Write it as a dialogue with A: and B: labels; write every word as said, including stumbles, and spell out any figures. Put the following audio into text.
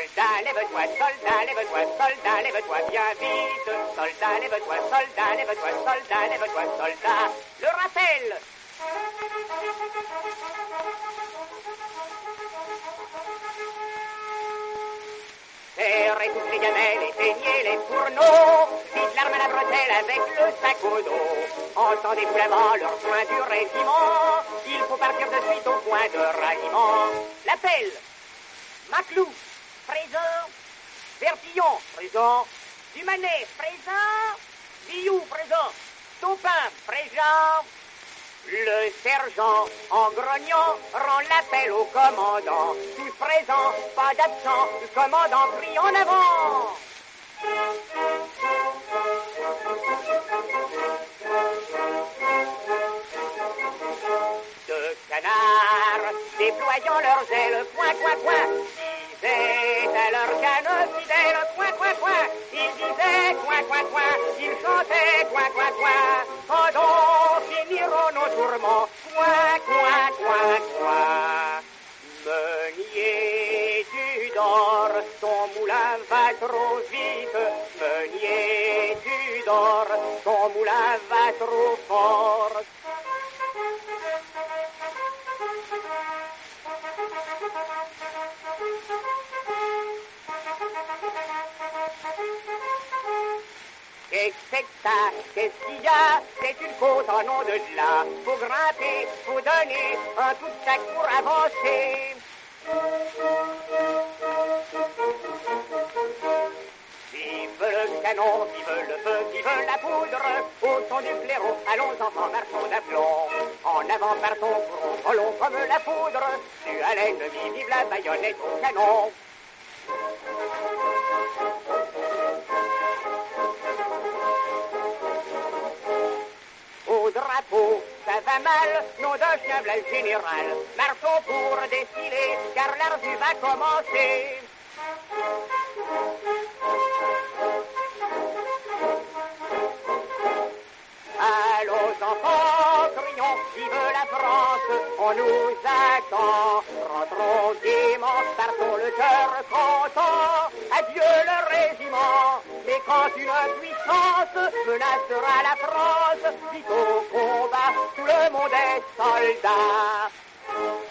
A: Soldat, lève-toi, soldat, lève-toi, soldat, lève-toi, bien vite. Soldat, lève-toi, soldat, lève-toi, soldat, lève-toi, soldat. Le rappel. Serrez toutes les gamelles, éteignez les fourneaux. Dites l'arme à la bretelle avec le sac au dos. Entendez-vous là-bas leur point du régiment? Il faut partir de suite au point de ralliement. L'appel. Maclou, présent. Vertillon, présent. Dumanet, présent. Billou, présent. Taupin, présent. Le sergent, en grognant, rend l'appel au commandant. Tous présents, pas d'absent, le commandant crie en avant. Deux canards, déployant leurs ailes, point, point, point, disaient à leur canne fidèle, point, point, point. Ils disaient, point, point, point, ils chantaient, point, point, point. Quand on finiront nos tourments, point, point, point, point. Meunier du Nord, ton moulin va trop vite. Meunier du Nord, ton moulin va trop fort. Qu'est-ce que c'est que ça? Qu'est-ce qu'il y a? C'est une côte en nom de là. Faut grimper, faut donner un coup de sac pour avancer. Vive le canon, vive le feu, vive la poudre. Au son du clairon, allons enfants, marchons d'aplomb. En avant partons, courons, volons comme la poudre. Du à l'ennemi, vive la baïonnette au canon. Au drapeau, ça va mal, nom d'un chien blanc général. Marchons pour défiler, car la revue va commencer. Allons enfants, crions, vive la France, on nous attend. Rentrons gaiement, partons le cœur content. Adieu le régiment, mais quand une puissance menacera la France, vite au combat, tout le monde est soldat.